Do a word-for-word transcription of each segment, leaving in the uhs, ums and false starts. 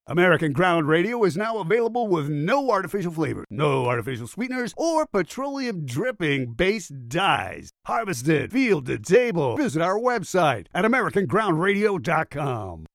American Ground Radio is now available with no artificial flavor, no artificial sweeteners, or petroleum dripping based dyes. Harvested, field to table. Visit our website at american ground radio dot com.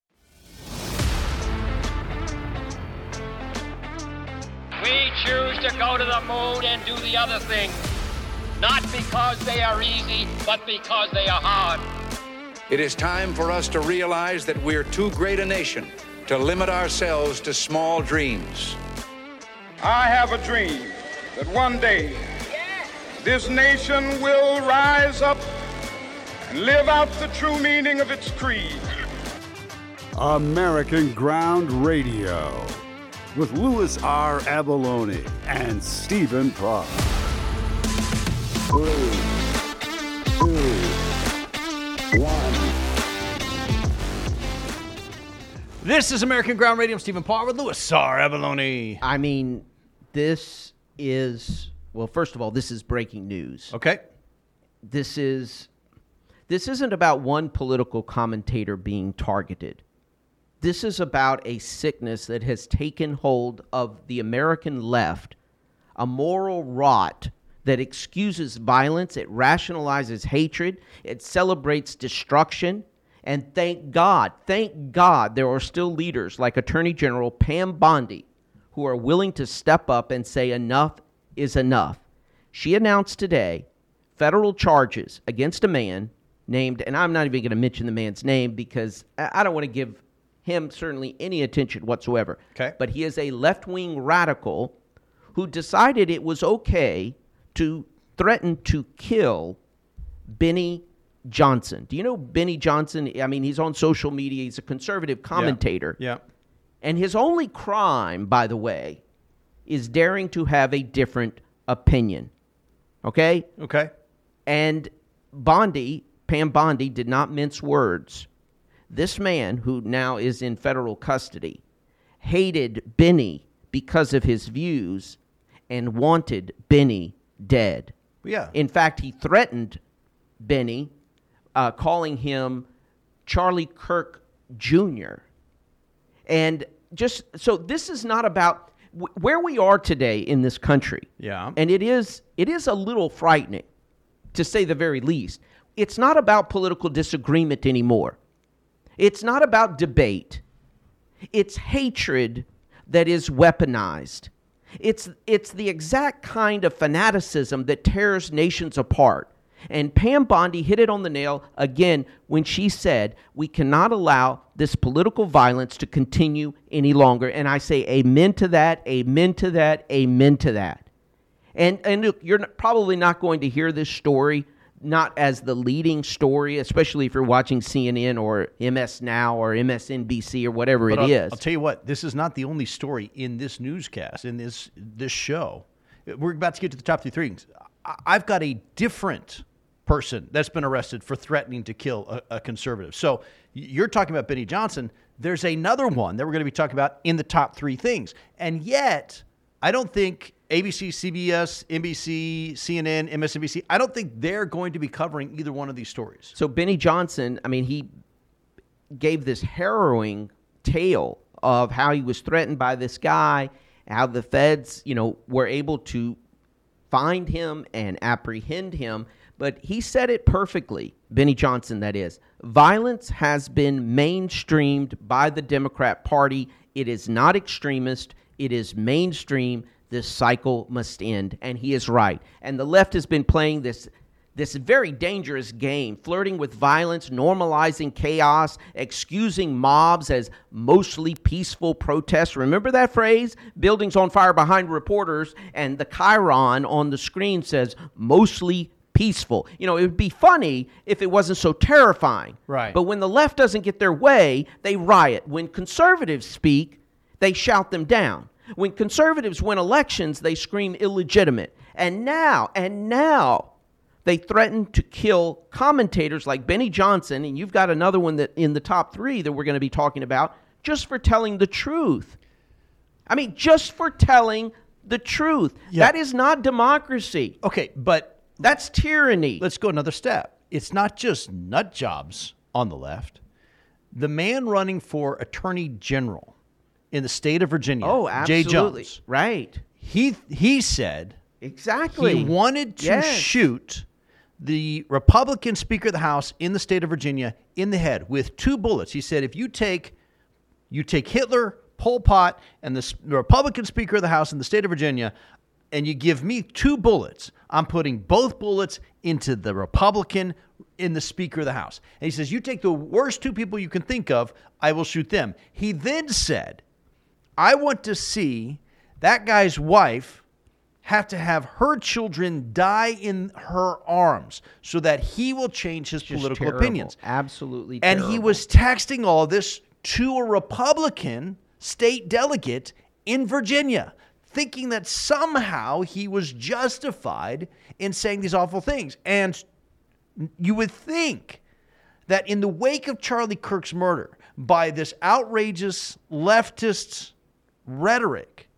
We choose to go to the moon and do the other thing, not because they are easy, but because they are hard. It is time for us to realize that we're too great a nation to limit ourselves to small dreams. I have a dream that one day this nation will rise up and live out the true meaning of its creed. American Ground Radio with Louis R. Avallone and Stephen Pross. Three, two, one. This is American Ground Radio. I'm Stephen Parr with Louis R. Avallone. I mean, this is, well, first of all, this is breaking news. Okay. This is, this isn't about one political commentator being targeted. This is about a sickness that has taken hold of the American left, a moral rot that excuses violence, it rationalizes hatred, it celebrates destruction. And thank God, thank God there are still leaders like Attorney General Pam Bondi who are willing to step up and say enough is enough. She announced today federal charges against a man named, and I'm not even going to mention the man's name because I don't want to give him certainly any attention whatsoever. Okay. But he is a left-wing radical who decided it was okay to threaten to kill Benny Johnson. Do you know Benny Johnson? I mean, he's on social media. He's a conservative commentator. Yeah. yeah. And his only crime, by the way, is daring to have a different opinion. Okay? Okay. And Bondi, Pam Bondi, did not mince words. This man, who now is in federal custody, hated Benny because of his views and wanted Benny dead. Yeah. In fact, he threatened Benny, Uh, calling him Charlie Kirk Junior And just so this is not about w- where we are today in this country. Yeah. And it is it is a little frightening, to say the very least. It's not about political disagreement anymore. It's not about debate. It's hatred that is weaponized. It's it's the exact kind of fanaticism that tears nations apart. And Pam Bondi hit it on the nail again when she said we cannot allow this political violence to continue any longer. And I say amen to that, amen to that, amen to that. And and look, you're not, probably not going to hear this story not as the leading story, especially if you're watching C N N or M S Now or M S N B C or whatever but it I'll, is. I'll tell you what, this is not the only story in this newscast, in this this show. We're about to get to the top three things. I've got a different person that's been arrested for threatening to kill a, a conservative. So you're talking about Benny Johnson. There's another one that we're going to be talking about in the top three things. And yet, I don't think A B C, C B S, N B C, C N N, M S N B C, I don't think they're going to be covering either one of these stories. So Benny Johnson, I mean, he gave this harrowing tale of how he was threatened by this guy, how the feds, you know, were able to find him and apprehend him. But he said it perfectly, Benny Johnson, that is. Violence has been mainstreamed by the Democrat Party. It is not extremist. It is mainstream. This cycle must end. And he is right. And the left has been playing this, this very dangerous game, flirting with violence, normalizing chaos, excusing mobs as mostly peaceful protests. Remember that phrase? Buildings on fire behind reporters, and the chyron on the screen says mostly peaceful. You know, it would be funny if it wasn't so terrifying. Right. But when the left doesn't get their way, they riot. When conservatives speak, they shout them down. When conservatives win elections, they scream illegitimate. And now, and now, they threaten to kill commentators like Benny Johnson, and you've got another one that in the top three that we're going to be talking about, just for telling the truth. I mean, just for telling the truth. Yeah. That is not democracy. Okay, but that's tyranny. Let's go another step. It's not just nut jobs on the left. The man running for attorney general in the state of Virginia, Oh, Jay absolutely. Jones, Right. he he said Exactly. he wanted to Yes. shoot the Republican Speaker of the House in the state of Virginia in the head with two bullets. He said, if you take you take Hitler, Pol Pot, and the, the Republican Speaker of the House in the state of Virginia, and you give me two bullets, I'm putting both bullets into the Republican in the Speaker of the House. And he says, you take the worst two people you can think of, I will shoot them. He then said, I want to see that guy's wife have to have her children die in her arms so that he will change his Just political terrible. opinions. Absolutely And terrible. he was texting all this to a Republican state delegate in Virginia, thinking that somehow he was justified in saying these awful things. And you would think that in the wake of Charlie Kirk's murder, by this outrageous leftist rhetoric,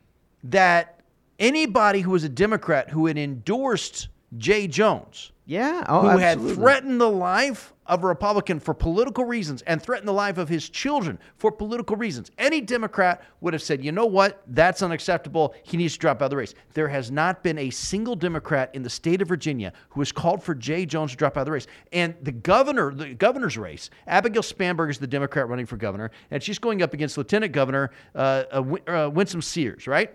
that anybody who was a Democrat who had endorsed Jay Jones, Yeah. Oh, who absolutely. had threatened the life of a Republican for political reasons and threatened the life of his children for political reasons, any Democrat would have said, you know what, that's unacceptable. He needs to drop out of the race. There has not been a single Democrat in the state of Virginia who has called for Jay Jones to drop out of the race. And the governor, the governor's race, Abigail Spanberg is the Democrat running for governor, and she's going up against Lieutenant Governor uh, uh, Win- uh, Winsome Sears, right?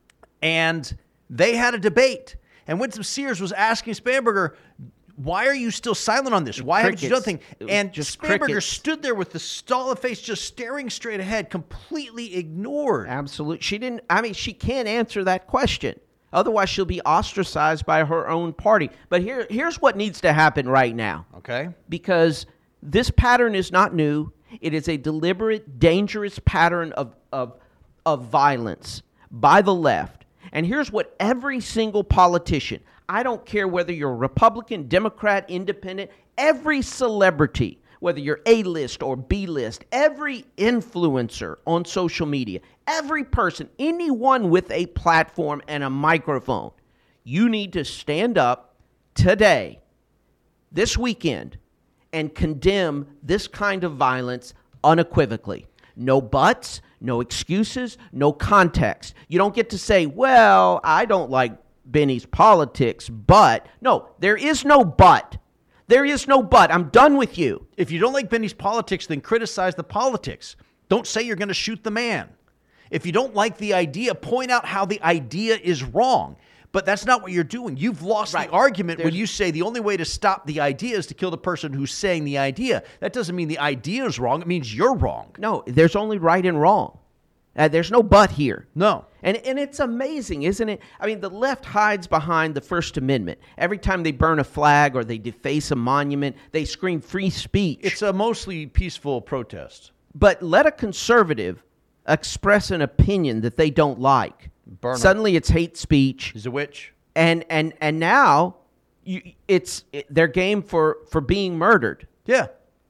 And they had a debate. And Winsome Sears was asking Spanberger, why are you still silent on this? Why haven't you done Crickets. anything? It was And just Spanberger crickets. stood there with the stolid face, just staring straight ahead, completely ignored. Absolutely. She didn't, I mean, she can't answer that question. Otherwise, she'll be ostracized by her own party. But here, here's what needs to happen right now. Okay. Because this pattern is not new. It is a deliberate, dangerous pattern of, of, of violence by the left. And here's what every single politician, I don't care whether you're Republican, Democrat, Independent, every celebrity, whether you're A-list or B-list, every influencer on social media, every person, anyone with a platform and a microphone, you need to stand up today, this weekend, and condemn this kind of violence unequivocally. No buts, no excuses, no context. You don't get to say, well, I don't like Benny's politics, but. No, there is no but. There is no but. I'm done with you. If you don't like Benny's politics, then criticize the politics. Don't say you're going to shoot the man. If you don't like the idea, point out how the idea is wrong. But that's not what you're doing. You've lost Right. the argument when There's- you say the only way to stop the idea is to kill the person who's saying the idea. That doesn't mean the idea is wrong. It means you're wrong. No, there's only right and wrong. Uh, there's no but here. No. And and it's amazing, isn't it? I mean, the left hides behind the First Amendment. Every time they burn a flag or they deface a monument, they scream free speech. It's a mostly peaceful protest. But let a conservative express an opinion that they don't like. Burn 'em. Suddenly it's hate speech. He's a witch. And and and now you, it's it, they're game for, for being murdered. Yeah.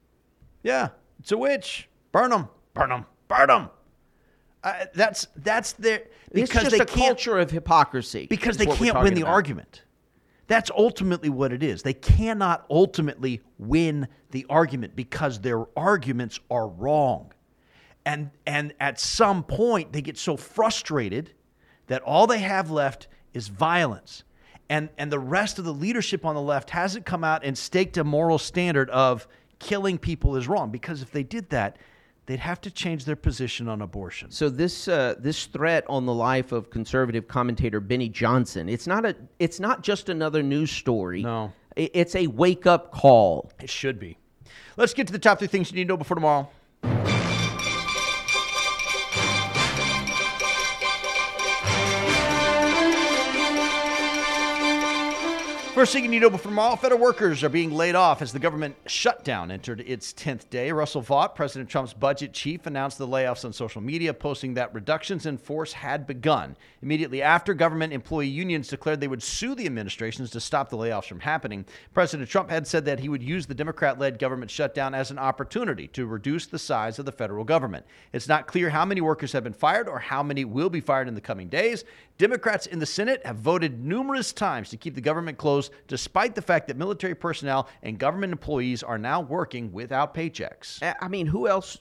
Yeah. It's a witch. Burn them. Burn them. Burn them. Uh, that's that's their It's because just they a can't culture of hypocrisy. because is they what we're can't win talking the about. argument. That's ultimately what it is. They cannot ultimately win the argument because their arguments are wrong. And and at some point they get so frustrated that all they have left is violence. And and the rest of the leadership on the left hasn't come out and staked a moral standard of killing people is wrong, because if they did that, they'd have to change their position on abortion. So this uh, this threat on the life of conservative commentator Benny Johnson, it's not a it's not just another news story. No. I- It's a wake up call. It should be. Let's get to the top three things you need to know before tomorrow. First thing you need to know before tomorrow, federal workers are being laid off as the government shutdown entered its tenth day. Russell Vought, President Trump's budget chief, announced the layoffs on social media, posting that reductions in force had begun. Immediately after, government employee unions declared they would sue the administrations to stop the layoffs from happening. President Trump had said that he would use the Democrat-led government shutdown as an opportunity to reduce the size of the federal government. It's not clear how many workers have been fired or how many will be fired in the coming days. Democrats in the Senate have voted numerous times to keep the government closed, despite the fact that military personnel and government employees are now working without paychecks. I I mean, who else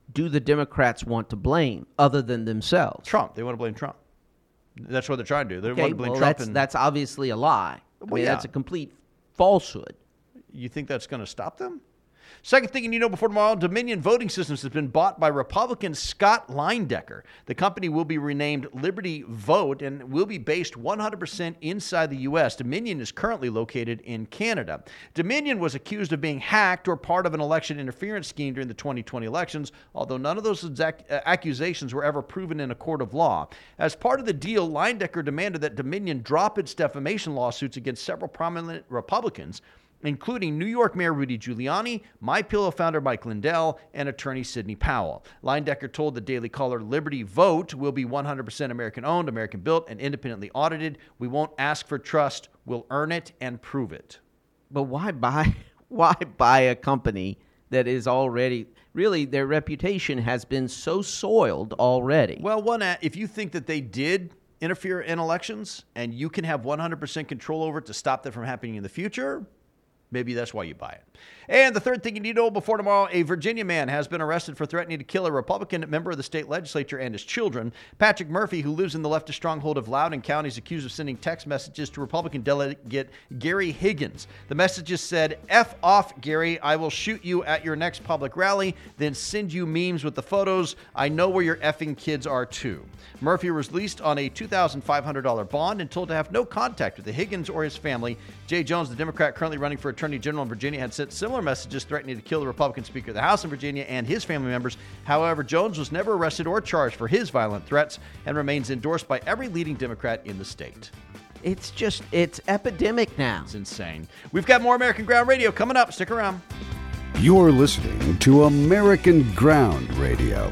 do the Democrats want to blame other than themselves? Trump. They want to blame Trump. That's what they're trying to do. They Okay, want to blame well, Trump. that's, and, that's obviously a lie. I Well, mean, yeah. that's a complete falsehood. You think that's going to stop them? Second thing you need to know before tomorrow, Dominion Voting Systems has been bought by Republican Scott Leindecker. The company will be renamed Liberty Vote and will be based one hundred percent inside the U S. Dominion is currently located in Canada. Dominion was accused of being hacked or part of an election interference scheme during the twenty twenty elections, although none of those exact, uh, accusations were ever proven in a court of law. As part of the deal, Leindecker demanded that Dominion drop its defamation lawsuits against several prominent Republicans, including New York Mayor Rudy Giuliani, MyPillow founder Mike Lindell, and attorney Sidney Powell. Leindecker told the Daily Caller Liberty Vote will be one hundred percent American-owned, American-built, and independently audited. We won't ask for trust. We'll earn it and prove it. But why buy why buy a company that is already, really, their reputation has been so soiled already? Well, one, if you think that they did interfere in elections and you can have one hundred percent control over it to stop that from happening in the future, maybe that's why you buy it. And the third thing you need to know before tomorrow, a Virginia man has been arrested for threatening to kill a Republican member of the state legislature and his children. Patrick Murphy, who lives in the leftist stronghold of Loudoun County, is accused of sending text messages to Republican delegate Gary Higgins. The messages said, "F off, Gary. I will shoot you at your next public rally, then send you memes with the photos. I know where your effing kids are, too." Murphy was released on a two thousand five hundred dollars bond and told to have no contact with the Higgins or his family. Jay Jones, the Democrat currently running for Attorney General in Virginia, had sent similar messages threatening to kill the Republican Speaker of the House in Virginia and his family members. However, Jones was never arrested or charged for his violent threats and remains endorsed by every leading Democrat in the state. It's just, it's epidemic now. It's insane. We've got more American Ground Radio coming up. Stick around. You're listening to American Ground Radio.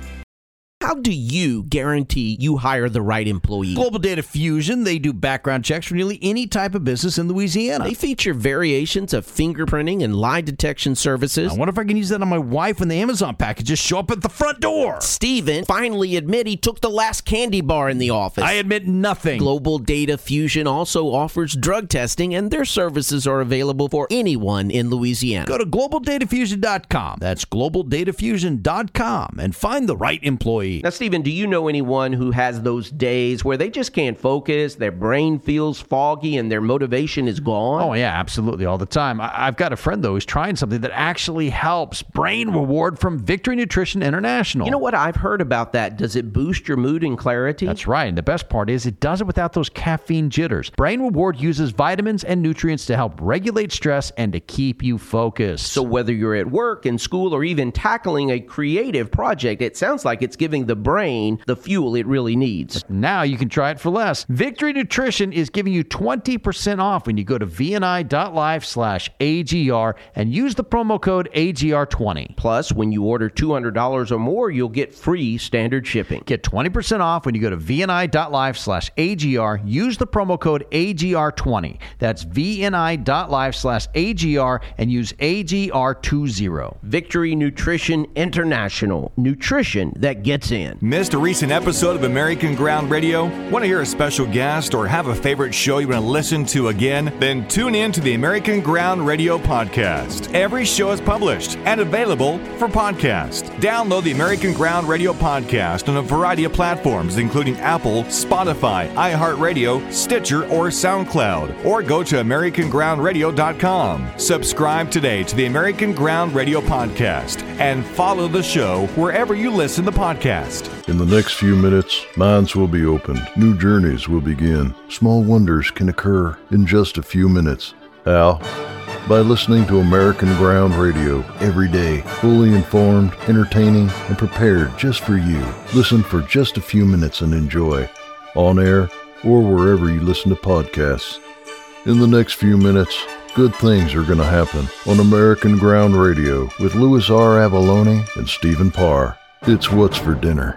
How do you guarantee you hire the right employee? Global Data Fusion, they do background checks for nearly any type of business in Louisiana. They feature variations of fingerprinting and lie detection services. I wonder if I can use that on my wife when the Amazon packages show up at the front door. Steven finally admit he took the last candy bar in the office. I admit nothing. Global Data Fusion also offers drug testing, and their services are available for anyone in Louisiana. Go to global data fusion dot com. That's global data fusion dot com and find the right employee. Now, Stephen, do you know anyone who has those days where they just can't focus, their brain feels foggy, and their motivation is gone? Oh, yeah, absolutely, all the time. I- I've got a friend, though, who's trying something that actually helps. Brain Reward from Victory Nutrition International. You know what? I've heard about that. Does it boost your mood and clarity? That's right. And the best part is it does it without those caffeine jitters. Brain Reward uses vitamins and nutrients to help regulate stress and to keep you focused. So whether you're at work, in school, or even tackling a creative project, it sounds like it's giving the brain the fuel it really needs. Now you can try it for less. Victory Nutrition is giving you twenty percent off when you go to vni.life slash AGR and use the promo code A G R twenty. Plus, when you order two hundred dollars or more, you'll get free standard shipping. Get twenty percent off when you go to vni.life slash AGR. Use the promo code A G R twenty. That's vni.life slash AGR and use A G R twenty. Victory Nutrition International. Nutrition that gets in. Missed a recent episode of American Ground Radio? Want to hear a special guest or have a favorite show you want to listen to again? Then tune in to the American Ground Radio podcast. Every show is published and available for podcast. Download the American Ground Radio podcast on a variety of platforms, including Apple, Spotify, iHeartRadio, Stitcher, or SoundCloud. Or go to american ground radio dot com. Subscribe today to the American Ground Radio podcast and follow the show wherever you listen to podcasts. In the next few minutes, minds will be opened. New journeys will begin. Small wonders can occur in just a few minutes. How? By listening to American Ground Radio every day. Fully informed, entertaining, and prepared just for you. Listen for just a few minutes and enjoy. On air or wherever you listen to podcasts. In the next few minutes, good things are going to happen on American Ground Radio with Louis R. Avalone and Stephen Parr. It's What's for Dinner.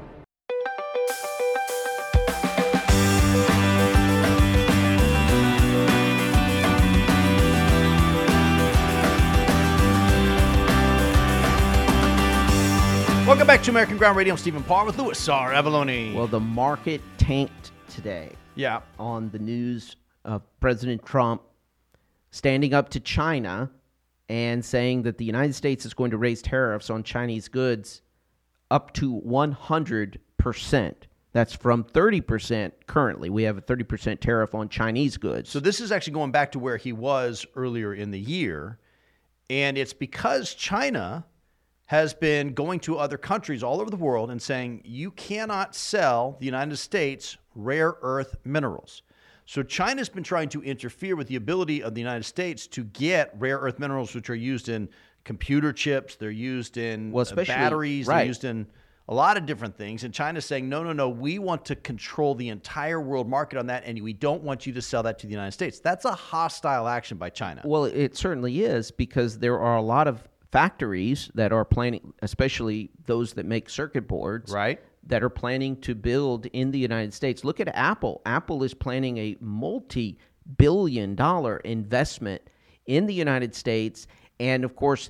Welcome back to American Ground Radio. I'm Stephen Parr with Louis R. Avalone. Well, the market tanked today. Yeah. On the news of President Trump standing up to China and saying that the United States is going to raise tariffs on Chinese goods up to one hundred percent. That's from thirty percent currently. We have a thirty percent tariff on Chinese goods. So this is actually going back to where he was earlier in the year. And it's because China has been going to other countries all over the world and saying, you cannot sell the United States rare earth minerals. So China's been trying to interfere with the ability of the United States to get rare earth minerals, which are used in computer chips. They're used in well, uh, batteries. Right. They're used in a lot of different things. And China's saying, no, no, no, we want to control the entire world market on that, and we don't want you to sell that to the United States. That's a hostile action by China. Well, it certainly is, because there are a lot of factories that are planning, especially those that make circuit boards, right, that are planning to build in the United States. Look at Apple. Apple is planning a multi-billion dollar investment in the United States. And, of course,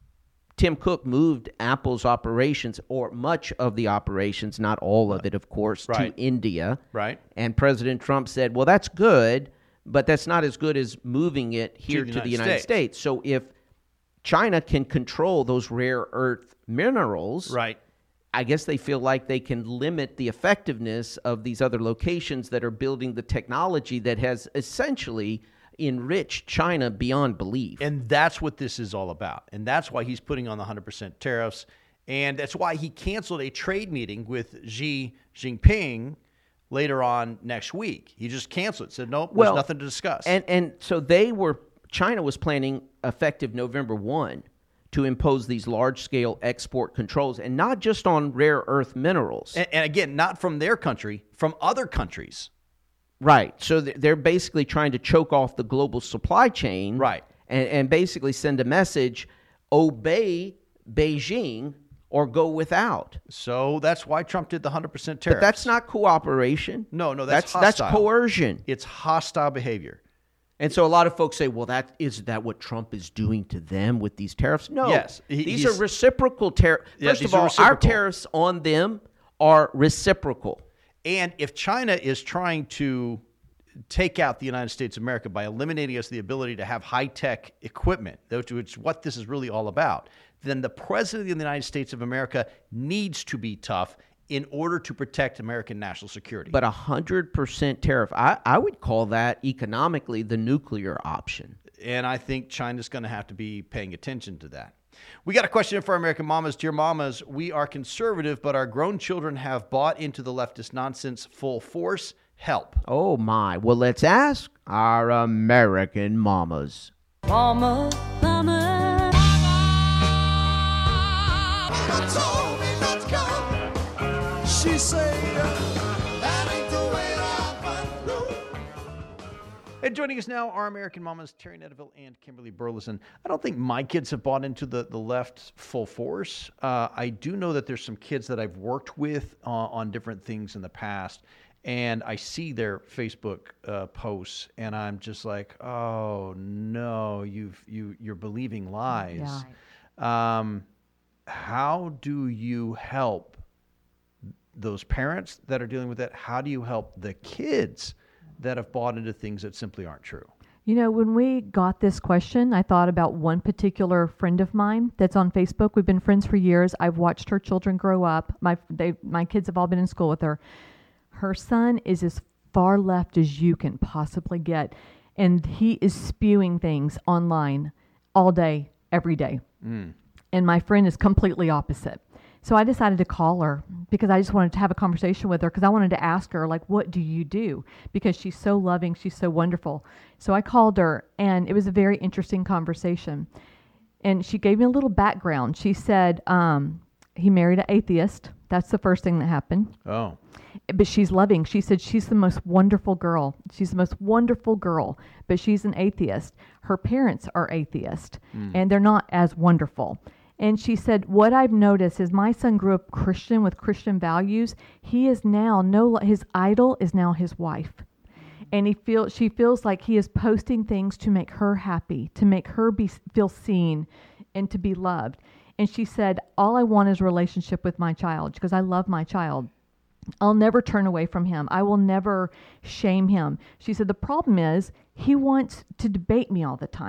Tim Cook moved Apple's operations, or much of the operations, not all of it, of course, right. to India. Right. And President Trump said, well, that's good, but that's not as good as moving it here to the, to the United States. States. So if China can control those rare earth minerals, right, I guess they feel like they can limit the effectiveness of these other locations that are building the technology that has essentially enriched China beyond belief. And that's what this is all about. And that's why he's putting on the one hundred percent tariffs. And that's why he canceled a trade meeting with Xi Jinping later on next week. He just canceled it, said, nope, well, there's nothing to discuss. And and so they were, China was planning effective November first to impose these large-scale export controls, and not just on rare earth minerals. And, and again, not from their country, from other countries. Right. So they're basically trying to choke off the global supply chain. Right. And, and basically send a message, obey Beijing or go without. So that's why Trump did the one hundred percent tariffs. But that's not cooperation. No, no, that's that's, hostile. That's coercion. It's hostile behavior. And so a lot of folks say, well, that is that what Trump is doing to them with these tariffs? No. Yes. He, these are reciprocal tariffs. Yeah, First of all, our tariffs on them are reciprocal. And if China is trying to take out the United States of America by eliminating us the ability to have high-tech equipment, which is what this is really all about, then the president of the United States of America needs to be tough in order to protect American national security. But a one hundred percent tariff, I, I would call that economically the nuclear option. And I think China's going to have to be paying attention to that. We got a question for American mamas. Dear mamas, we are conservative, but our grown children have bought into the leftist nonsense full force. Help. Oh, my. Well, let's ask our American mamas. Mama, mama, mama told me not to come. She said, that ain't the way I know. And joining us now are American mamas Terry Netterville and Kimberly Burleson. I don't think my kids have bought into the, the left full force. Uh, I do know that there's some kids that I've worked with uh, on different things in the past, and I see their Facebook uh, posts, and I'm just like, oh no, you've you you're believing lies. Yeah. Um, how do you help those parents that are dealing with that? How do you help the kids that have bought into things that simply aren't true? You know, when we got this question, I thought about one particular friend of mine that's on Facebook. We've been friends for years. I've watched her children grow up. My they my kids have all been in school with her. Her son is as far left as you can possibly get, and he is spewing things online all day, every day. Mm. And my friend is completely opposite. So I decided to call her because I just wanted to have a conversation with her because I wanted to ask her, like, what do you do? Because she's so loving, she's so wonderful. So I called her, and it was a very interesting conversation. And she gave me a little background. She said um, he married an atheist. That's the first thing that happened. Oh. But she's loving. She said she's the most wonderful girl. She's the most wonderful girl, but she's an atheist. Her parents are atheist, mm. and they're not as wonderful. And she said, what I've noticed is my son grew up Christian with Christian values. He is now, no, his idol is now his wife. And he feel, she feels like he is posting things to make her happy, to make her be feel seen and to be loved. And she said, all I want is a relationship with my child because I love my child. I'll never turn away from him. I will never shame him. She said, the problem is he wants to debate me all the time.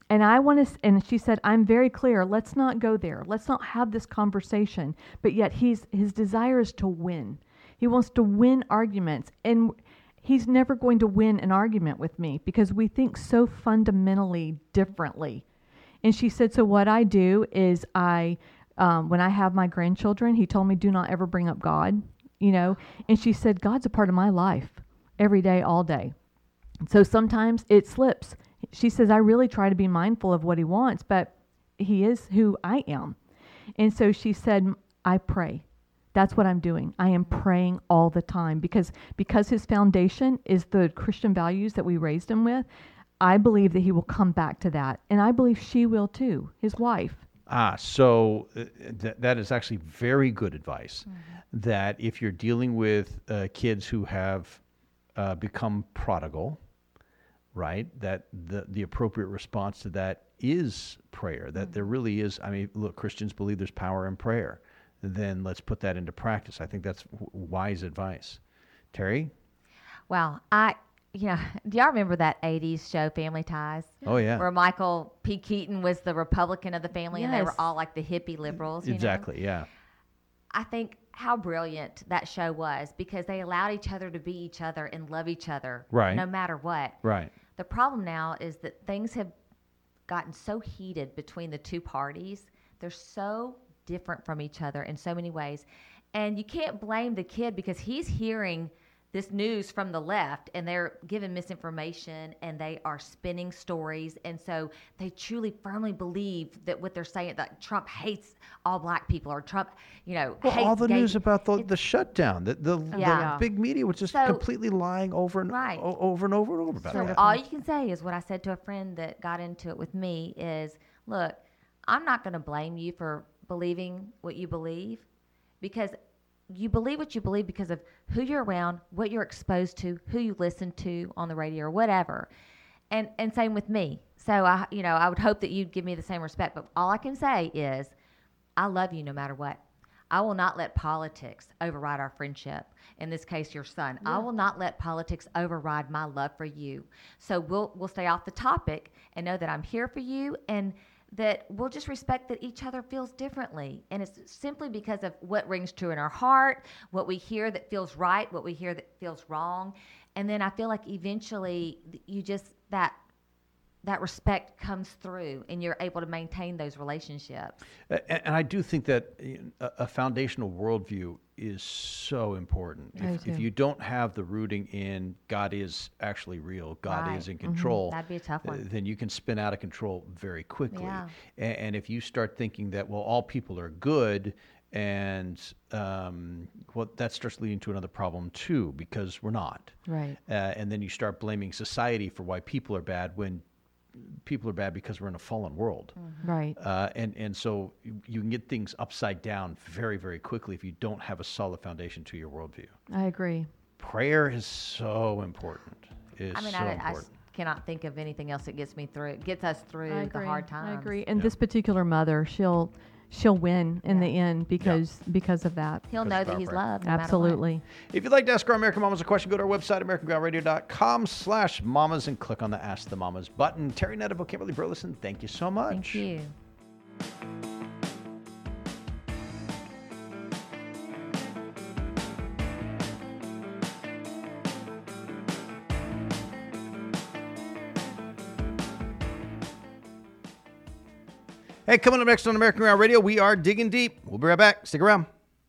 And I want to, and she said, I'm very clear. Let's not go there. Let's not have this conversation. But yet he's, his desire is to win. He wants to win arguments. And he's never going to win an argument with me because we think so fundamentally differently. And she said, so what I do is I, um, when I have my grandchildren, he told me, do not ever bring up God, you know. And she said, God's a part of my life every day, all day. So sometimes it slips. She says, I really try to be mindful of what he wants, but he is who I am. And so she said, I pray. That's what I'm doing. I am praying all the time because because his foundation is the Christian values that we raised him with. I believe that he will come back to that. And I believe she will too, his wife. Ah, so uh, th- that is actually very good advice. Mm-hmm. That if you're dealing with uh, kids who have uh, become prodigal, right, that the, the appropriate response to that is prayer. That mm-hmm. there really is, I mean, look, Christians believe there's power in prayer. Then let's put that into practice. I think that's w- wise advice. Terry? Well, I, you know, do y'all remember that eighties show, Family Ties? Oh, yeah. Where Michael P. Keaton was the Republican of the family Yes. and they were all like the hippie liberals. You Exactly, know? yeah. I think how brilliant that show was because they allowed each other to be each other and love each other Right. no matter what. Right. The problem now is that things have gotten so heated between the two parties. They're so different from each other in so many ways. And you can't blame the kid because he's hearing this news from the left and they're giving misinformation and they are spinning stories. And so they truly firmly believe that what they're saying, that Trump hates all black people or Trump, you know, Well, hates all the gay news people. about the, the shutdown, the, the, Yeah. the big media was just So- completely lying over and Right. o- over and over and over about So that. all you can say is what I said to a friend that got into it with me is, look, I'm not going to blame you for believing what you believe because you believe what you believe because of who you're around, what you're exposed to, who you listen to on the radio or whatever. And and same with me. So I you know, I would hope that you'd give me the same respect, but all I can say is I love you no matter what. I will not let politics override our friendship. In this case, your son. I will not let politics override my love for you. So we'll we'll stay off the topic and know that I'm here for you and that we'll just respect that each other feels differently. And it's simply because of what rings true in our heart, what we hear that feels right, what we hear that feels wrong. And then I feel like eventually you just, that that respect comes through and you're able to maintain those relationships. And, and I do think that a, a foundational worldview is so important. I If, do if too. you don't have the rooting in God is actually real, God Right. is in Mhm. control, That'd be a tough one. uh, then you can spin out of control very quickly. Yeah. And, and if you start thinking that, well, all people are good, and um, well, that starts leading to another problem too, because we're not. Right. Uh, and then you start blaming society for why people are bad when people are bad because we're in a fallen world. Mm-hmm. Right. Uh, and, and so you, you can get things upside down very, very quickly if you don't have a solid foundation to your worldview. I agree. Prayer is so important. It is I mean, so I, I important. s- cannot think of anything else that gets me through, gets us through I the agree. hard times. I agree. And this particular mother, she'll she'll win in the end because because of that. He'll know that he's loved. no matter what. Absolutely. If you'd like to ask our American Mamas a question, go to our website, american ground radio dot com slash mamas, and click on the Ask the Mamas button. Terry Netable, Kimberly Burleson, thank you so much. Thank you. Hey, coming up next on American Ground Radio, we are digging deep. We'll be right back. Stick around.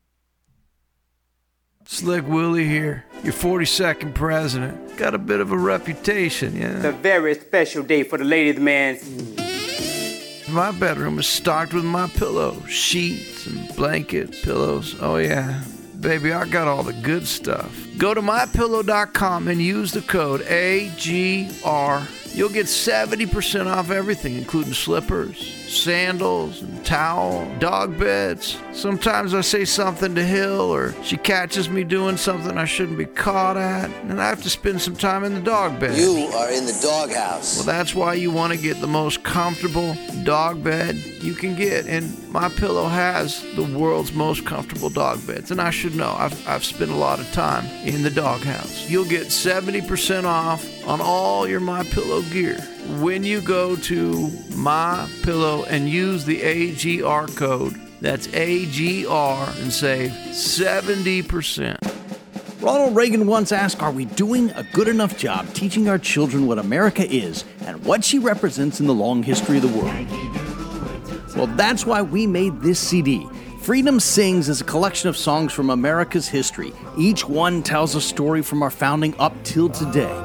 Slick Willie here, your forty-second president. Got a bit of a reputation, yeah? It's a very special day for the ladies' man. My bedroom is stocked with my pillows, sheets, and blanket, pillows. Oh, yeah. Baby, I got all the good stuff. Go to my pillow dot com and use the code A G R. You'll get seventy percent off everything, including slippers, sandals, and towel, dog beds. Sometimes I say something to Hill, or she catches me doing something I shouldn't be caught at, and I have to spend some time in the dog bed. You are in the doghouse. Well, that's why you want to get the most comfortable dog bed you can get, and MyPillow has the world's most comfortable dog beds, and I should know. I've, I've spent a lot of time in the doghouse. You'll get seventy percent off on all your MyPillow gear when you go to MyPillow and use the A G R code. That's A G R and save seventy percent. Ronald Reagan once asked, are we doing a good enough job teaching our children what America is and what she represents in the long history of the world? Well, that's why we made this C D. Freedom Sings is a collection of songs from America's history. Each one tells a story from our founding up till today.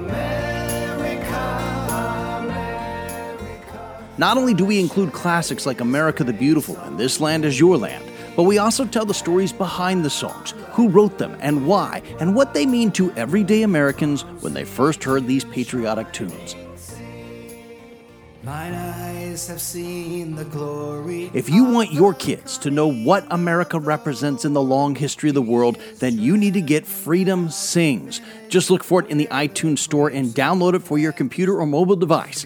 Not only do we include classics like America the Beautiful and This Land Is Your Land, but we also tell the stories behind the songs, who wrote them and why, and what they mean to everyday Americans when they first heard these patriotic tunes. Mine eyes have seen the glory. If you want your kids to know what America represents in the long history of the world, then you need to get Freedom Sings. Just look for it in the iTunes store and download it for your computer or mobile device.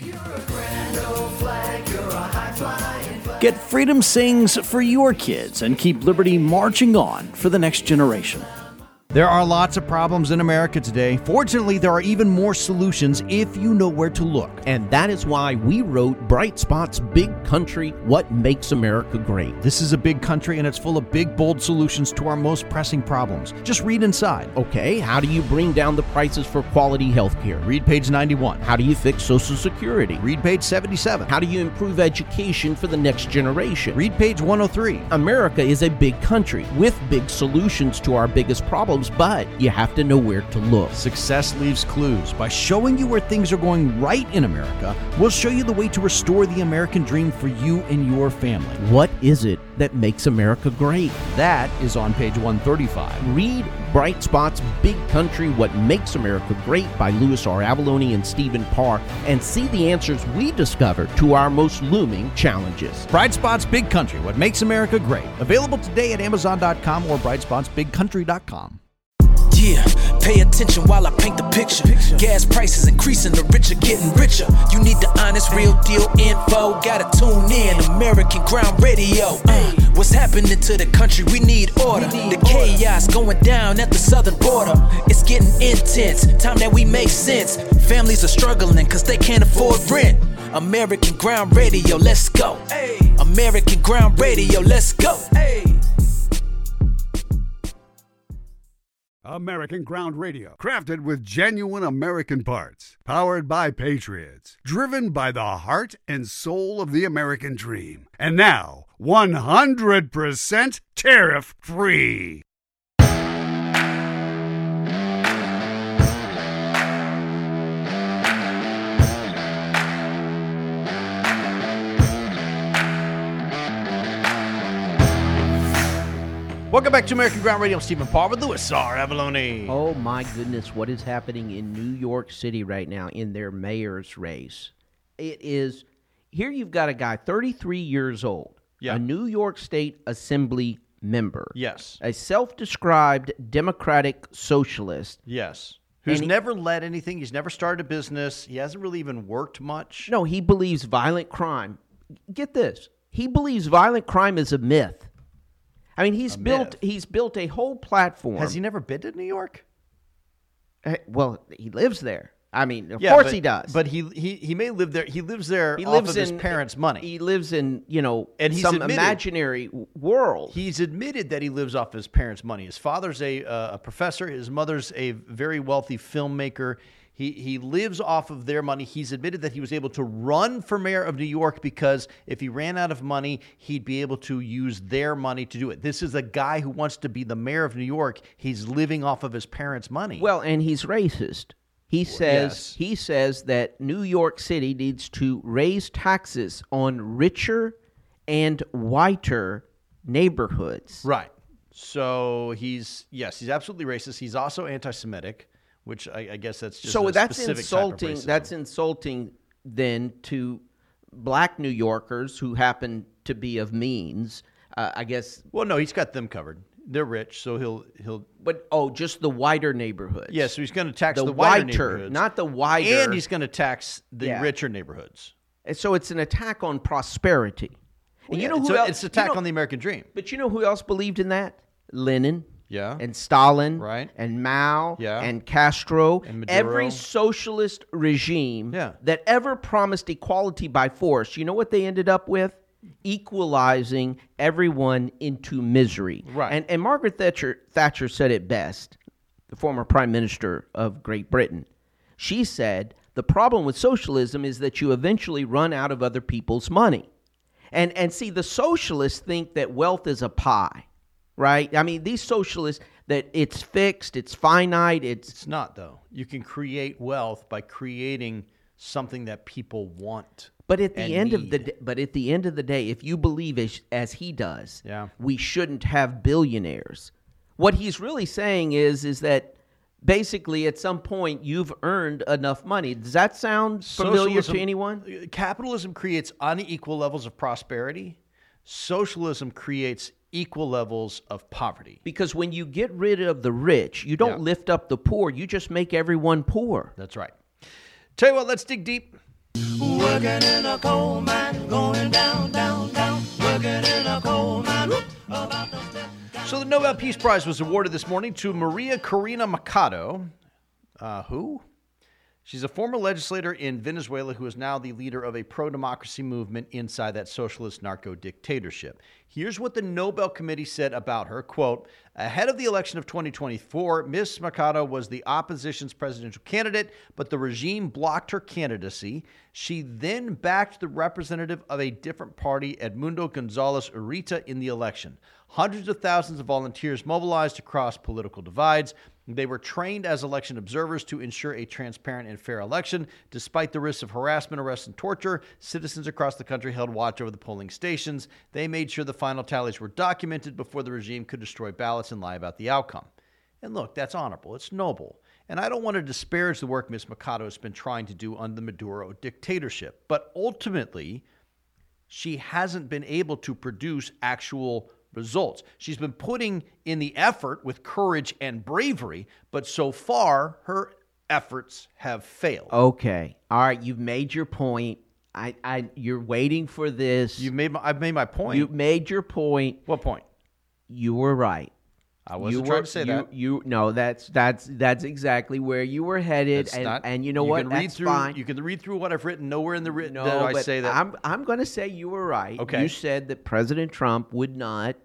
Get Freedom Sings for your kids and keep liberty marching on for the next generation. There are lots of problems in America today. Fortunately, there are even more solutions if you know where to look. And that is why we wrote Bright Spot's Big Country, What Makes America Great. This is a big country and it's full of big, bold solutions to our most pressing problems. Just read inside. Okay, how do you bring down the prices for quality health care? Read page ninety-one. How do you fix Social Security? Read page seventy-seven. How do you improve education for the next generation? Read page one oh three. America is a big country with big solutions to our biggest problems, but you have to know where to look. Success leaves clues. By showing you where things are going right in America, we'll show you the way to restore the American dream for you and your family. What is it that makes America great? That is on page one thirty-five. Read Bright Spot's Big Country, What Makes America Great by Louis R. Avalone and Stephen Parr, and see the answers we discovered to our most looming challenges. Bright Spot's Big Country, What Makes America Great. Available today at Amazon dot com or bright spots big country dot com. Yeah, pay attention while I paint the picture. Gas prices increasing, the rich are getting richer. You need the honest, real deal info. Gotta tune in, American Ground Radio. Uh, what's happening to the country? We need order. The chaos going down at the southern border. It's getting intense, time that we make sense. Families are struggling cause they can't afford rent. American Ground Radio, let's go. American Ground Radio, let's go. American Ground Radio, crafted with genuine American parts, powered by patriots, driven by the heart and soul of the American dream. And now, one hundred percent tariff-free. Welcome back to American Ground Radio. I'm Stephen Parr with Louis R. Avalone. Oh, my goodness, what is happening in New York City right now in their mayor's race? It is, here you've got a guy, thirty-three years old, yeah. a New York State Assembly member. Yes. A self-described Democratic socialist. Yes. Who's he, never led anything. He's never started a business. He hasn't really even worked much. No, he believes violent crime. Get this. He believes violent crime is a myth. I mean, he's a built myth. he's built a whole platform. Has he never been to New York? Uh, well, he lives there. I mean, of yeah, course but, he does. But he, he he may live there. He lives there he off lives of in, his parents' money. He lives in, you know, and he's some admitted, imaginary world. He's admitted that he lives off his parents' money. His father's a uh, a professor. His mother's a very wealthy filmmaker. He he lives off of their money. He's admitted that he was able to run for mayor of New York because if he ran out of money, he'd be able to use their money to do it. This is a guy who wants to be the mayor of New York. He's living off of his parents' money. Well, and he's racist. He says yes. he says that New York City needs to raise taxes on richer and whiter neighborhoods. Right. So he's yes, he's absolutely racist. He's also anti-Semitic. Which I, I guess that's just so a that's specific insulting. type of racism. That's insulting then to black New Yorkers who happen to be of means. Uh, I guess. Well, no, he's got them covered. They're rich, so he'll he'll. But oh, just the wider neighborhoods. Yeah, so he's going to tax the, the wider whiter, neighborhoods, not the wider, and he's going to tax the yeah. richer neighborhoods. And so it's an attack on prosperity. Well, and yeah, you know it's who a, else? It's an attack you know, on the American dream. But you know who else believed in that? Lenin. Yeah. and Stalin Right. and Mao Yeah. and Castro, And Maduro. every socialist regime Yeah. that ever promised equality by force, you know what they ended up with? Equalizing everyone into misery. Right. And, and Margaret Thatcher, Thatcher said it best, the former prime minister of Great Britain. She said, the problem with socialism is that you eventually run out of other people's money. And and see, the socialists think that wealth is a pie, right? I mean, these socialists, that it's fixed, it's finite, it's... It's not, though. You can create wealth by creating something that people want. But at the and end of need. the d- but at the end of the day, if you believe as, as he does, Yeah. we shouldn't have billionaires. What he's really saying is is that basically at some point you've earned enough money. Does that sound familiar Socialism- to anyone? Capitalism creates unequal levels of prosperity. Socialism creates equal levels of poverty. Because when you get rid of the rich, you don't Yeah. lift up the poor, you just make everyone poor. That's right. Tell you what, let's dig deep. Working in a coal mine, going down, down, down. Working in a coal mine. Whoop, about to step down. So the Nobel Peace Prize was awarded this morning to Maria Corina Machado. Uh, who? She's a former legislator in Venezuela who is now the leader of a pro-democracy movement inside that socialist narco-dictatorship. Here's what the Nobel Committee said about her. Quote, ahead of the election of twenty twenty-four, Miz Machado was the opposition's presidential candidate, but the regime blocked her candidacy. She then backed the representative of a different party, Edmundo Gonzalez Urita, in the election. Hundreds of thousands of volunteers mobilized across political divides. They were trained as election observers to ensure a transparent and fair election. Despite the risks of harassment, arrest, and torture, citizens across the country held watch over the polling stations. They made sure the final tallies were documented before the regime could destroy ballots and lie about the outcome. And look, that's honorable. It's noble. And I don't want to disparage the work Miz Machado has been trying to do under the Maduro dictatorship. But ultimately, she hasn't been able to produce actual results. She's been putting in the effort with courage and bravery, but so far her efforts have failed. Okay. All right, you've made your point. I, I you're waiting for this. You've made my, I've made my point. You made your point. What point? You were right. I wasn't you trying were, to say you, that. You no, that's that's that's exactly where you were headed. It's And, not, and you know you what? Can read That's through, fine. You can read through what I've written. Nowhere in the written No, did I but say that. I'm I'm going to say you were right. Okay. You said that President Trump would not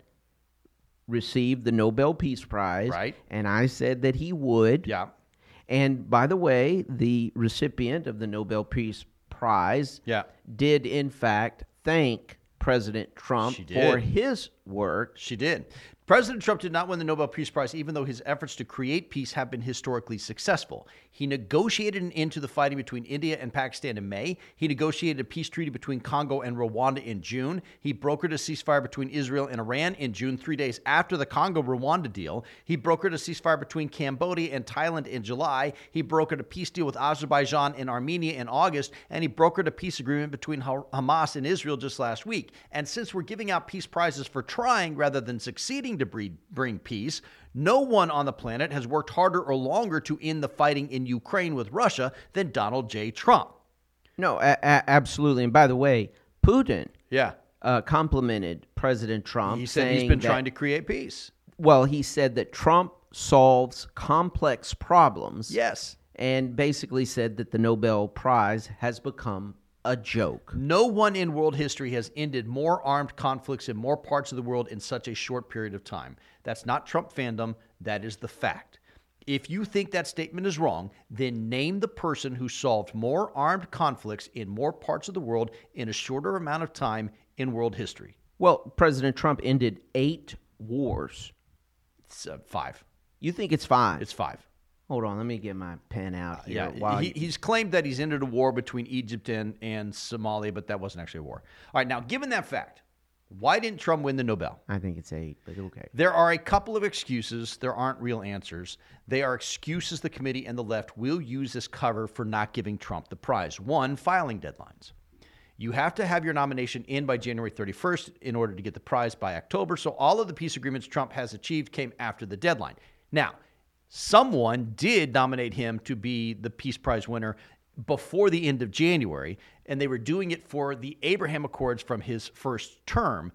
receive the Nobel Peace Prize. Right. And I said that he would. Yeah. And by the way, the recipient of the Nobel Peace Prize Yeah. did in fact thank President Trump She did. for his work. She did. President Trump did not win the Nobel Peace Prize, even though his efforts to create peace have been historically successful. He negotiated an end to the fighting between India and Pakistan in May. He negotiated a peace treaty between Congo and Rwanda in June. He brokered a ceasefire between Israel and Iran in June, three days after the Congo-Rwanda deal. He brokered a ceasefire between Cambodia and Thailand in July. He brokered a peace deal with Azerbaijan and Armenia in August. And he brokered a peace agreement between Ha- Hamas and Israel just last week. And since we're giving out peace prizes for trying rather than succeeding to breed, bring peace, no one on the planet has worked harder or longer to end the fighting in Ukraine with Russia than Donald J. Trump. No, a- a- absolutely. And by the way, Putin Yeah. uh, complimented President Trump. He said he's saying been that- trying to create peace. Well, he said that Trump solves complex problems. Yes. And basically said that the Nobel Prize has become a joke. No one in world history has ended more armed conflicts in more parts of the world in such a short period of time. That's not Trump fandom. That is the fact. If you think that statement is wrong, then name the person who solved more armed conflicts in more parts of the world in a shorter amount of time in world history. Well, President Trump ended eight wars. It's uh, five. You think it's five? It's five. Hold on, let me get my pen out here. Yeah, while he, you- he's claimed that he's ended a war between Egypt and, and Somalia, but that wasn't actually a war. All right, now, given that fact, why didn't Trump win the Nobel? I think it's eight, but okay. There are a couple of excuses. There aren't real answers. They are excuses the committee and the left will use as cover for not giving Trump the prize. One, filing deadlines. You have to have your nomination in by January thirty-first in order to get the prize by October. So all of the peace agreements Trump has achieved came after the deadline. Now, someone did nominate him to be the Peace Prize winner before the end of January, and they were doing it for the Abraham Accords from his first term.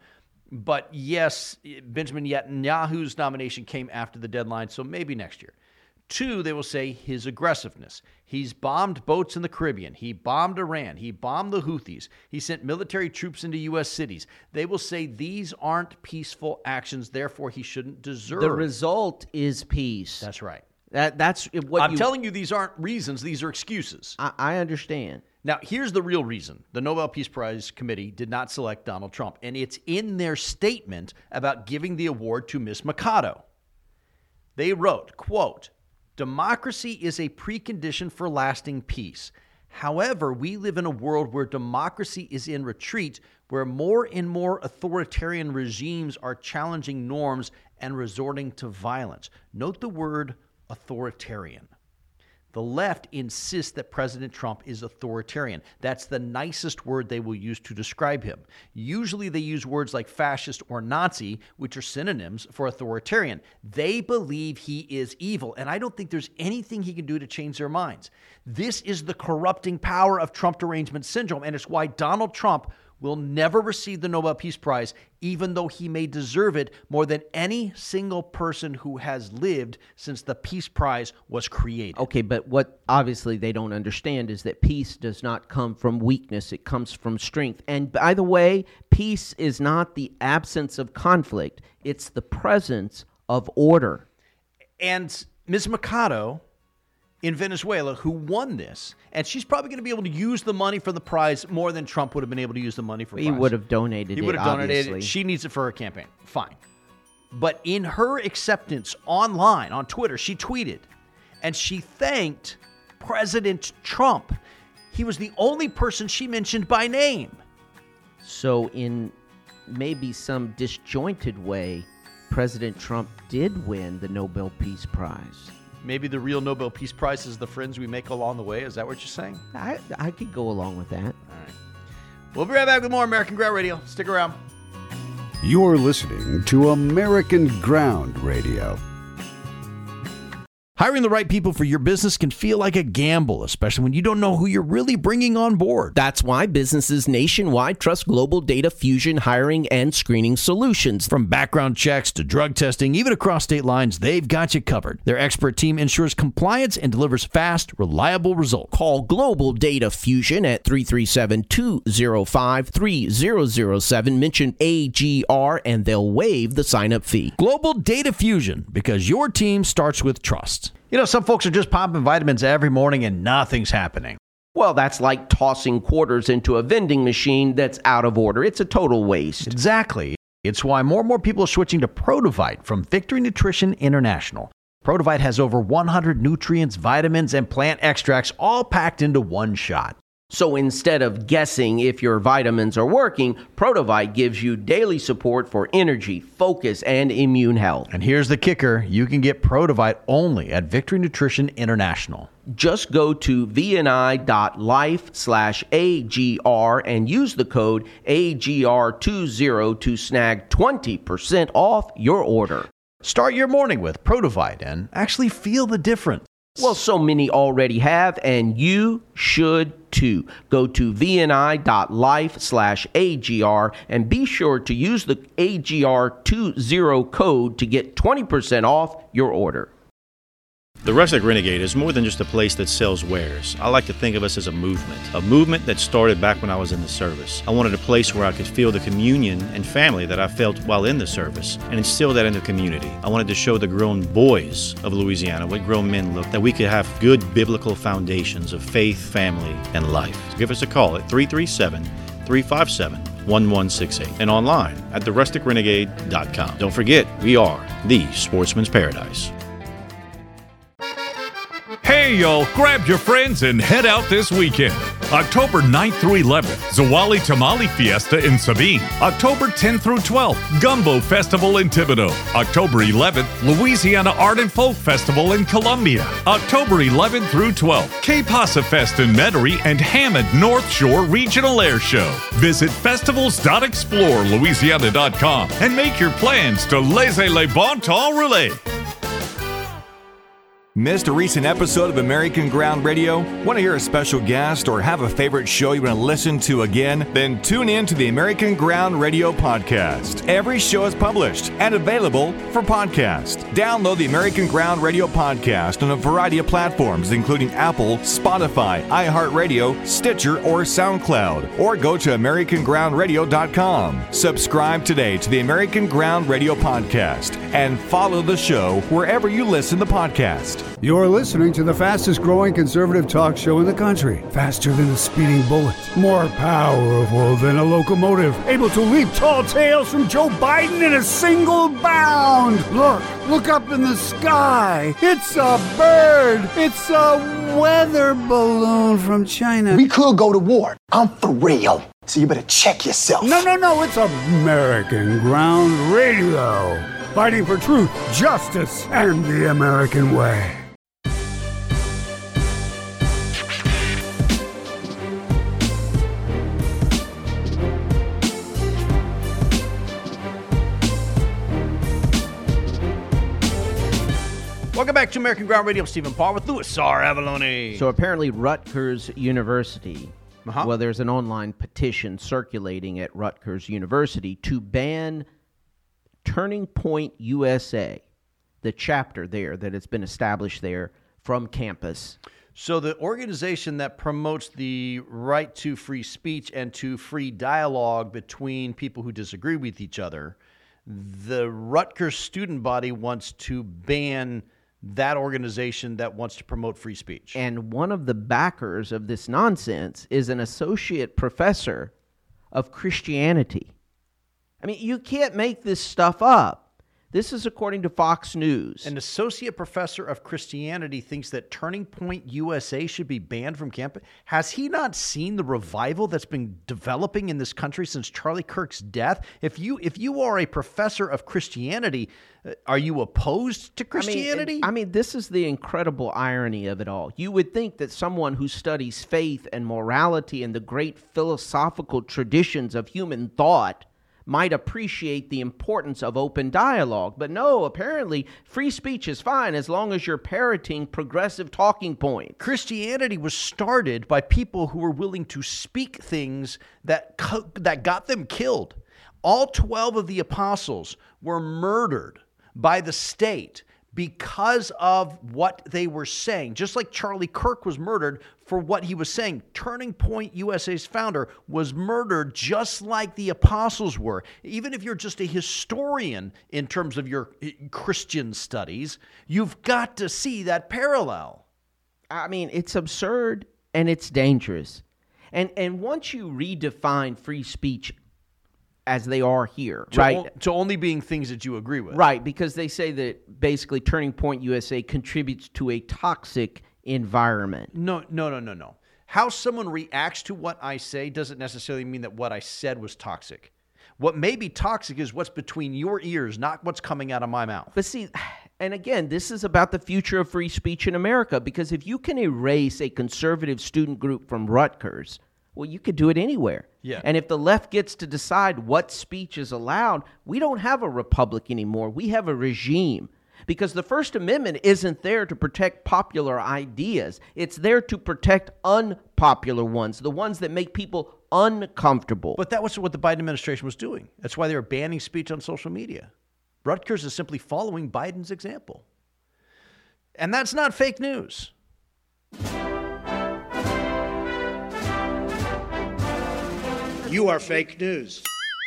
But yes, Benjamin Netanyahu's nomination came after the deadline, so maybe next year. Two, they will say his aggressiveness. He's bombed boats in the Caribbean. He bombed Iran. He bombed the Houthis. He sent military troops into U S cities. They will say these aren't peaceful actions, therefore he shouldn't deserve. The result is peace. That's right. That that's what I'm you, telling you, these aren't reasons. These are excuses. I, I understand. Now, here's the real reason. The Nobel Peace Prize Committee did not select Donald Trump, and it's in their statement about giving the award to Miz Mercado. They wrote, quote, democracy is a precondition for lasting peace. However, we live in a world where democracy is in retreat, where more and more authoritarian regimes are challenging norms and resorting to violence. Note the word authoritarian. The left insists that President Trump is authoritarian. That's the nicest word they will use to describe him. Usually they use words like fascist or Nazi, which are synonyms for authoritarian. They believe he is evil, and I don't think there's anything he can do to change their minds. This is the corrupting power of Trump derangement syndrome, and it's why Donald Trump will never receive the Nobel Peace Prize, even though he may deserve it more than any single person who has lived since the Peace Prize was created. Okay, but what obviously they don't understand is that peace does not come from weakness. It comes from strength. And by the way, peace is not the absence of conflict. It's the presence of order. And Miz Mercado in Venezuela, who won this, and she's probably going to be able to use the money for the prize more than Trump would have been able to use the money for the He prize. would have donated He it, would have donated obviously. it. She needs it for her campaign. Fine. But in her acceptance online, on Twitter, she tweeted, and she thanked President Trump. He was the only person she mentioned by name. So in maybe some disjointed way, President Trump did win the Nobel Peace Prize. Maybe the real Nobel Peace Prize is the friends we make along the way. Is that what you're saying? I, I could go along with that. All right. We'll be right back with more American Ground Radio. Stick around. You're listening to American Ground Radio. Hiring the right people for your business can feel like a gamble, especially when you don't know who you're really bringing on board. That's why businesses nationwide trust Global Data Fusion hiring and screening solutions. From background checks to drug testing, even across state lines, they've got you covered. Their expert team ensures compliance and delivers fast, reliable results. Call Global Data Fusion at three three seven, two zero five, three zero zero seven. Mention A G R and they'll waive the sign-up fee. Global Data Fusion, because your team starts with trust. You know, some folks are just popping vitamins every morning and nothing's happening. Well, that's like tossing quarters into a vending machine that's out of order. It's a total waste. Exactly. It's why more and more people are switching to Protovite from Victory Nutrition International. Protovite has over one hundred nutrients, vitamins, and plant extracts all packed into one shot. So instead of guessing if your vitamins are working, Protovite gives you daily support for energy, focus, and immune health. And here's the kicker. You can get Protovite only at Victory Nutrition International. Just go to vni.life slash AGR and use the code A G R twenty to snag twenty percent off your order. Start your morning with Protovite and actually feel the difference. Well, so many already have, and you should too. Go to vni.life slash AGR and be sure to use the A G R twenty code to get twenty percent off your order. The Rustic Renegade is more than just a place that sells wares. I like to think of us as a movement, a movement that started back when I was in the service. I wanted a place where I could feel the communion and family that I felt while in the service and instill that in the community. I wanted to show the grown boys of Louisiana what grown men look, that we could have good biblical foundations of faith, family, and life. So give us a call at three three seven, three five seven, one one six eight and online at the rustic renegade dot com. Don't forget, we are the Sportsman's Paradise. Hey, y'all, grab your friends and head out this weekend. October ninth through eleventh, Zawali Tamale Fiesta in Sabine. October tenth through twelfth, Gumbo Festival in Thibodaux. October eleventh, Louisiana Art and Folk Festival in Columbia. October eleventh through twelfth, K-Pasa Fest in Metairie and Hammond North Shore Regional Air Show. Visit festivals dot explore louisiana dot com and make your plans to laissez les bon temps rouler. Missed a recent episode of American Ground Radio? Want to hear a special guest or have a favorite show you want to listen to again? Then tune in to the American Ground Radio podcast. Every show is published and available for podcast. Download the American Ground Radio podcast on a variety of platforms, including Apple, Spotify, iHeartRadio, Stitcher, or SoundCloud. Or go to american ground radio dot com. Subscribe today to the American Ground Radio podcast and follow the show wherever you listen to podcasts. You're listening to the fastest growing conservative talk show in the country. Faster than a speeding bullet. More powerful than a locomotive. Able to leap tall tales from Joe Biden in a single bound. Look, look up in the sky. It's a bird. It's a weather balloon from China. We could go to war. I'm for real. So you better check yourself. No, no, no. It's American Ground Radio. Fighting for truth, justice, and the American way. Welcome back to American Ground Radio. I'm Stephen Parr with Louis R. Avalone. So apparently Rutgers University, Uh-huh. well, there's an online petition circulating at Rutgers University to ban Turning Point U S A, the chapter there that has been established there, from campus. So the organization that promotes the right to free speech and to free dialogue between people who disagree with each other, the Rutgers student body wants to ban that organization that wants to promote free speech. And one of the backers of this nonsense is an associate professor of Christianity. I mean, you can't make this stuff up. This is according to Fox News. An associate professor of Christianity thinks that Turning Point U S A should be banned from campus. Has he not seen the revival that's been developing in this country since Charlie Kirk's death? If you if you are a professor of Christianity, uh, are you opposed to Christianity? I mean, I mean, this is the incredible irony of it all. You would think that someone who studies faith and morality and the great philosophical traditions of human thought might appreciate the importance of open dialogue. But no, apparently free speech is fine as long as you're parroting progressive talking points. Christianity was started by people who were willing to speak things that co- that got them killed. All twelve of the apostles were murdered by the state because of what they were saying. Just like Charlie Kirk was murdered for what he was saying. Turning Point U S A's founder was murdered just like the apostles were. Even if you're just a historian in terms of your Christian studies, you've got to see that parallel. I mean, it's absurd and it's dangerous. And and once you redefine free speech as they are here, to right? O- to only being things that you agree with. Right, because they say that basically Turning Point U S A contributes to a toxic environment. No, no, no, no, no. How someone reacts to what I say doesn't necessarily mean that what I said was toxic. What may be toxic is what's between your ears, not what's coming out of my mouth. But see, and again, this is about the future of free speech in America, because if you can erase a conservative student group from Rutgers, well, you could do it anywhere. Yeah. And if the left gets to decide what speech is allowed, we don't have a republic anymore. We have a regime. Because the First Amendment isn't there to protect popular ideas. It's there to protect unpopular ones, the ones that make people uncomfortable. But that was what the Biden administration was doing. That's why they were banning speech on social media. Rutgers is simply following Biden's example. And that's not fake news. You are fake news.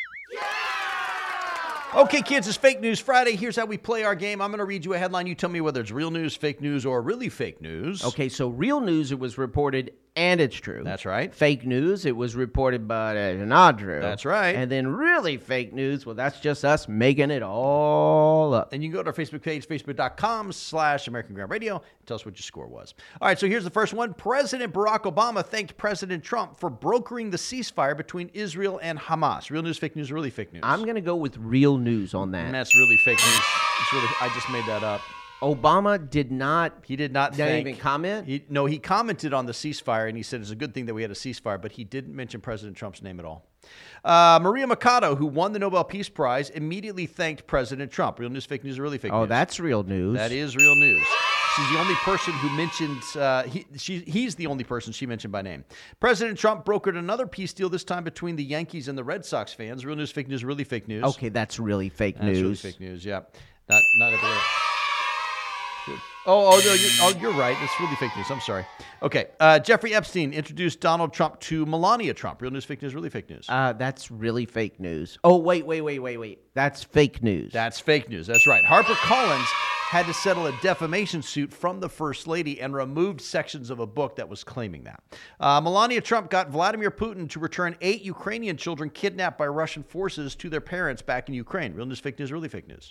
Okay, kids, it's Fake News Friday. Here's how we play our game. I'm going to read you a headline. You tell me whether it's real news, fake news, or really fake news. Okay, so real news, it was reported, and it's true. That's right. Fake news, it was reported, but it's not true. That's right. And then really fake news, well, that's just us making it all up. And you can go to our Facebook page, facebook.com slash American Ground Radio. Tell us what your score was. All right, so here's the first one. President Barack Obama thanked President Trump for brokering the ceasefire between Israel and Hamas. Real news, fake news, or really fake news? I'm going to go with real news on that. And that's really fake news. It's really, I just made that up. Obama did not. He did not Didn't thank, even comment. He, no, he commented on the ceasefire, and he said it's a good thing that we had a ceasefire, but he didn't mention President Trump's name at all. Uh, Maria Mercado, who won the Nobel Peace Prize, immediately thanked President Trump. Real news, fake news, or really fake Oh, news? that's real news. That is real news. She's the only person who mentioned, uh, he, she, he's the only person she mentioned by name. President Trump brokered another peace deal, this time between the Yankees and the Red Sox fans. Real news, fake news, really fake news. Okay, that's really fake That's news. really fake news, yeah. Not, not everywhere. Oh, oh, no, you're, oh, you're right. It's really fake news. I'm sorry. Okay. Uh, Jeffrey Epstein introduced Donald Trump to Melania Trump. Real news, fake news, really fake news. Uh, that's really fake news. Oh, wait, wait, wait, wait, wait. That's fake news. That's fake news. That's right. HarperCollins had to settle a defamation suit from the First Lady and removed sections of a book that was claiming that. Uh, Melania Trump got Vladimir Putin to return eight Ukrainian children kidnapped by Russian forces to their parents back in Ukraine. Real news, fake news, really fake news.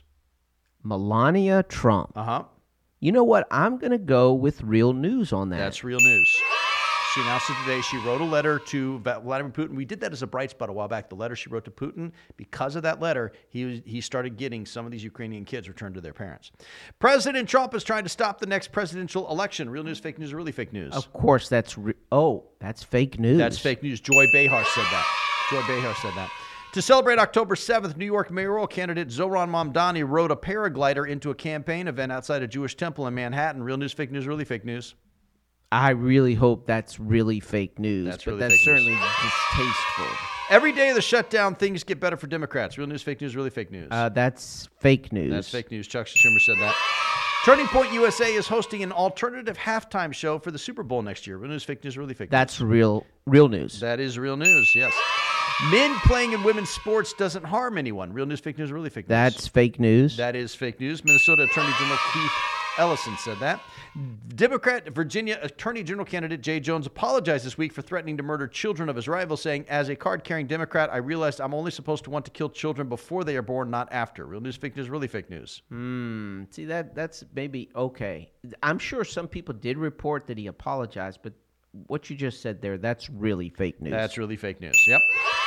Melania Trump. Uh-huh. You know what? I'm going to go with real news on that. That's real news. She announced it today. She wrote a letter to Vladimir Putin. We did that as a bright spot a while back. The letter she wrote to Putin, because of that letter, he was, he started getting some of these Ukrainian kids returned to their parents. President Trump is trying to stop the next presidential election. Real news, fake news, or really fake news? Of course, that's re- oh, that's fake news. That's fake news. Joy Behar said that. Joy Behar said that. To celebrate October seventh, New York mayoral candidate Zohran Mamdani rode a paraglider into a campaign event outside a Jewish temple in Manhattan. Real news, fake news, really fake news? I really hope that's really fake news. That's but really that's fake certainly news. distasteful. Every day of the shutdown, things get better for Democrats. Real news, fake news, really fake news? Uh, that's fake news. That's fake news. Chuck Schumer said that. Turning Point U S A is hosting an alternative halftime show for the Super Bowl next year. Real news, fake news, really fake news? That's real, real news. That is real news, yes. Men playing in women's sports doesn't harm anyone. Real news, fake news, really fake news? That's fake news. That is fake news. Minnesota Attorney General Keith Ellison said that. Democrat Virginia Attorney General candidate Jay Jones apologized this week for threatening to murder children of his rival, saying, as a card-carrying Democrat, I realized I'm only supposed to want to kill children before they are born, not after. Real news, fake news, really fake news? Hmm. See, that that's maybe okay. I'm sure some people did report that he apologized, but what you just said there, that's really fake news. That's really fake news, yep.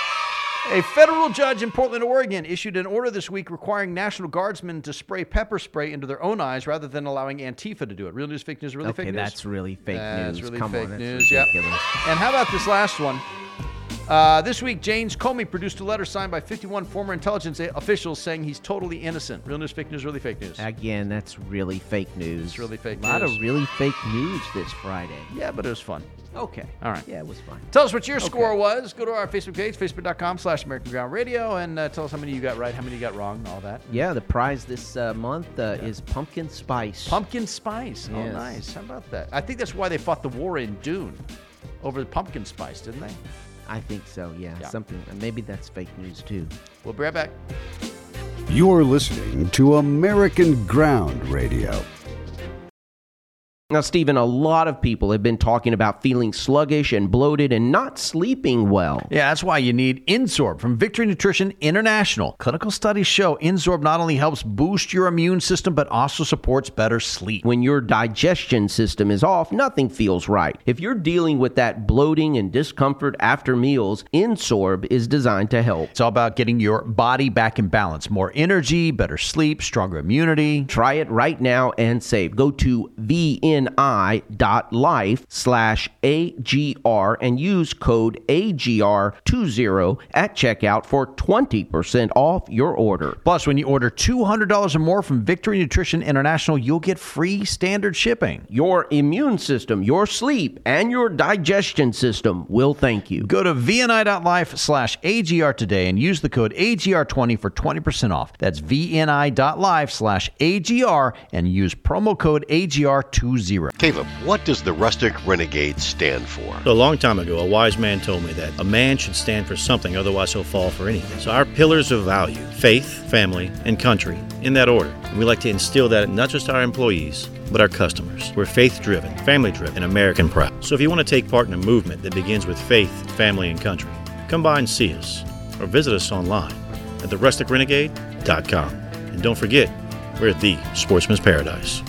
A federal judge in Portland, Oregon, issued an order this week requiring National Guardsmen to spray pepper spray into their own eyes rather than allowing Antifa to do it. Real news, fake news, really okay, fake news? that's really fake that's news. Really Come fake on, that's news, yep. ridiculous. And how about this last one? Uh, this week, James Comey produced a letter signed by fifty-one former intelligence officials saying he's totally innocent. Real news, fake news, really fake news? Again, that's really fake news. It's really fake news. A lot news. of really fake news this Friday. Yeah, but it was fun. Okay. All right. Yeah, it was fun. Tell us what your Okay. score was. Go to our Facebook page, facebook.com slash American Ground Radio, and uh, tell us how many you got right, how many you got wrong, all that. Yeah, the prize this uh, month uh, yeah. is pumpkin spice. Pumpkin spice. Oh, Yes. nice. How about that? I think that's why they fought the war in Dune over the pumpkin spice, didn't they? I think so, yeah. Yeah. Something. Maybe that's fake news, too. We'll be right back. You're listening to American Ground Radio. Now, Stephen, a lot of people have been talking about feeling sluggish and bloated and not sleeping well. Yeah, that's why you need Insorb from Victory Nutrition International. Clinical studies show Insorb not only helps boost your immune system, but also supports better sleep. When your digestion system is off, nothing feels right. If you're dealing with that bloating and discomfort after meals, Insorb is designed to help. It's all about getting your body back in balance. More energy, better sleep, stronger immunity. Try it right now and save. Go to V N I dot life slash A G R and use code A G R twenty at checkout for twenty percent off your order. Plus, when you order two hundred dollars or more from Victory Nutrition International, you'll get free standard shipping. Your immune system, your sleep, and your digestion system will thank you. Go to V N I dot life slash A G R today and use the code A G R twenty for twenty percent off. That's V N I dot life slash A G R and use promo code A G R twenty. Caleb, what does the Rustic Renegade stand for? So a long time ago, a wise man told me that a man should stand for something, otherwise he'll fall for anything. So our pillars of value, faith, family, and country, in that order. And we like to instill that in not just our employees, but our customers. We're faith-driven, family-driven, and American proud. So if you want to take part in a movement that begins with faith, family, and country, come by and see us, or visit us online at the rustic renegade dot com. And don't forget, we're the Sportsman's Paradise.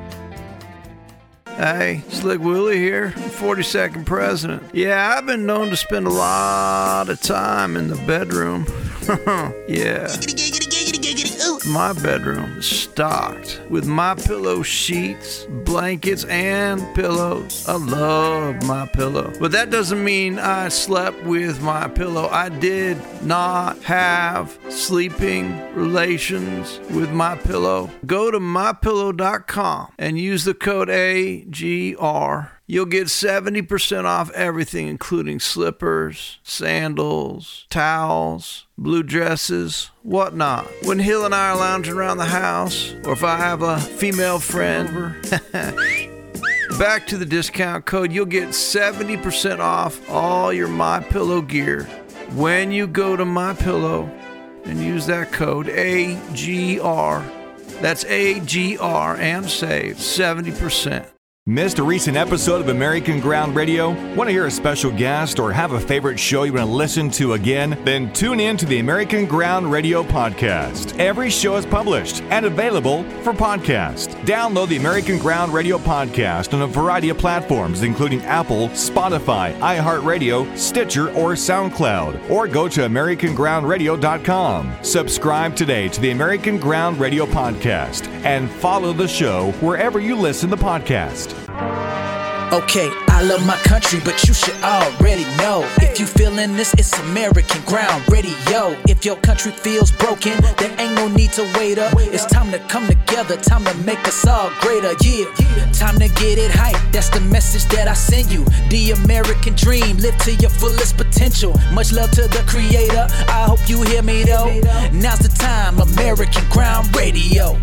Hey, Slick Willie here, forty-second president. Yeah, I've been known to spend a lot of time in the bedroom. Yeah. Giggity, giggity, giggity, giggity. Ooh, My bedroom is stocked with MyPillow sheets, blankets, and pillows. I love MyPillow. But that doesn't mean I slept with MyPillow. I did not have sleeping relations with MyPillow. Go to my pillow dot com and use the code A G R. You'll get seventy percent off everything, including slippers, sandals, towels, blue dresses, whatnot. When Hill and I are lounging around the house, or if I have a female friend over, back to the discount code, you'll get seventy percent off all your MyPillow gear when you go to MyPillow and use that code A G R. That's A G R and save seventy percent. Missed a recent episode of American Ground Radio? Want to hear a special guest or have a favorite show you want to listen to again? Then tune in to the American Ground Radio podcast. Every show is published and available for podcast. Download the American Ground Radio podcast on a variety of platforms, including Apple, Spotify, iHeartRadio, Stitcher, or SoundCloud. Or go to american ground radio dot com. Subscribe today to the American Ground Radio podcast and follow the show wherever you listen to podcasts. Okay, I love my country, but you should already know. If you feeling this, it's American Ground Radio. If your country feels broken, there ain't no need to wait up. It's time to come together, time to make us all greater. Yeah, time to get it hype. That's the message that I send you. The American dream, live to your fullest potential. Much love to the creator. I hope you hear me though. Now's the time, American Ground Radio.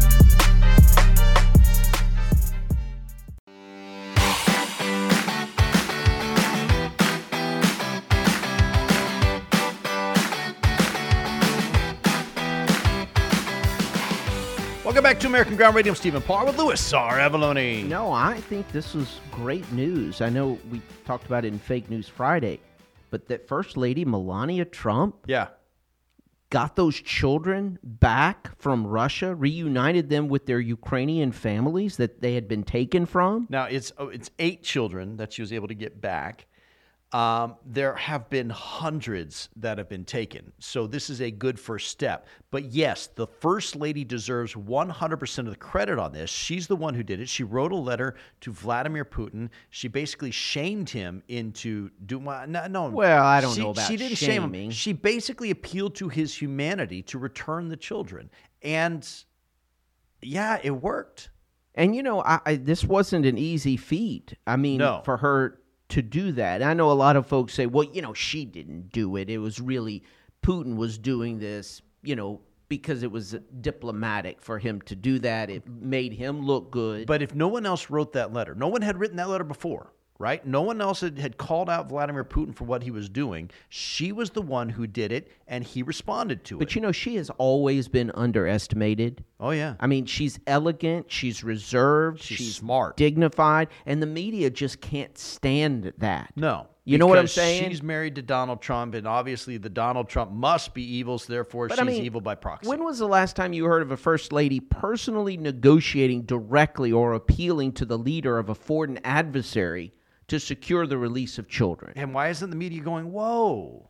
Welcome back to American Ground Radio. I'm Stephen Parr with Louis R. Avalone. No, I think this was great news. I know we talked about it in Fake News Friday, but that First Lady Melania Trump yeah. got those children back from Russia, reunited them with their Ukrainian families that they had been taken from. Now, it's oh, it's eight children that she was able to get back. Um, there have been hundreds that have been taken. So this is a good first step. But yes, the First Lady deserves one hundred percent of the credit on this. She's the one who did it. She wrote a letter to Vladimir Putin. She basically shamed him into doing no, no. Well, I don't she, know about She didn't shaming. shame him. She basically appealed to his humanity to return the children. And yeah, it worked. And you know, I, I, this wasn't an easy feat. I mean, no. for her to do that. I know a lot of folks say, well, you know, she didn't do it. It was really Putin was doing this, you know, because it was diplomatic for him to do that. It made him look good. But if no one else wrote that letter, no one had written that letter before, right? No one else had, had called out Vladimir Putin for what he was doing. She was the one who did it, and he responded to it. But, you know, she has always been underestimated. Oh, yeah. I mean, she's elegant, she's reserved, she's, she's smart, dignified, and the media just can't stand that. No. You know what I'm saying? She's married to Donald Trump, and obviously the Donald Trump must be evil, so therefore but she's I mean, evil by proxy. When was the last time you heard of a first lady personally negotiating directly or appealing to the leader of a foreign adversary to secure the release of children? And why isn't the media going, whoa?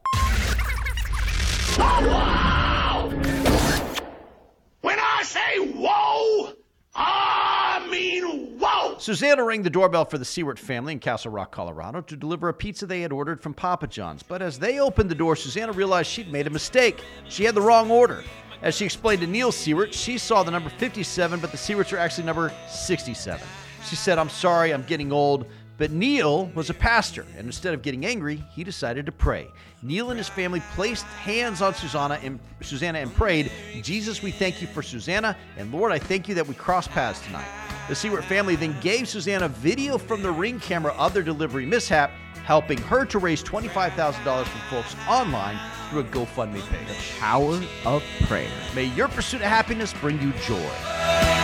Wow! When I say whoa, I mean whoa! Susanna rang the doorbell for the Seward family in Castle Rock, Colorado, to deliver a pizza they had ordered from Papa John's. But as they opened the door, Susanna realized she'd made a mistake. She had the wrong order. As she explained to Neil Seward, she saw the number fifty-seven, but the Sewards are actually number sixty-seven. She said, "I'm sorry, I'm getting old." But Neil was a pastor, and instead of getting angry, he decided to pray. Neil and his family placed hands on Susanna and, Susanna and prayed, "Jesus, we thank you for Susanna, and Lord, I thank you that we crossed paths tonight." The Seward family then gave Susanna video from the Ring camera of their delivery mishap, helping her to raise twenty-five thousand dollars from folks online through a GoFundMe page. The power of prayer. May your pursuit of happiness bring you joy.